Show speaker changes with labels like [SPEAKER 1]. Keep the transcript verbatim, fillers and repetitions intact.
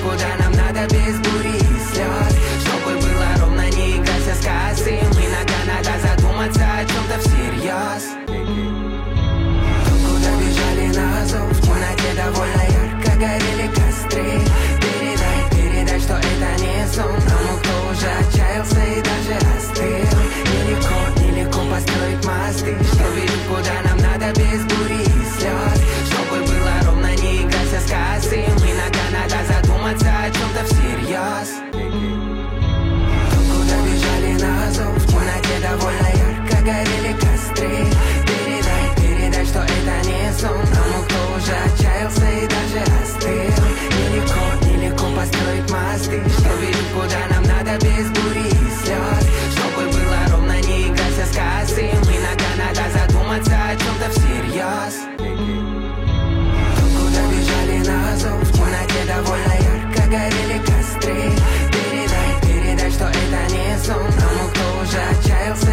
[SPEAKER 1] куда нам надо без бури и слез. Чтобы было ровно, не играть со сказки. Иногда надо задуматься о чем-то всерьез. Тут, куда бежали на зов, в темноте довольно ярко горели костры. Передай, передай, что это не сон тому, кто уже отчаялся и даже остыл. Нелегко, нелегко построить мосты, что ведут куда нам надо без бури и слез. Чтобы было ровно, не играть со сказки. Иногда надо задуматься о чем-то всерьез. Тут, куда бежали на зов, в темноте довольно ярко горели костры. Передай, передай, что это не сон тому, кто уже отчаялся и даже остыл. Нелегко, нелегко построить мосты, что ведут куда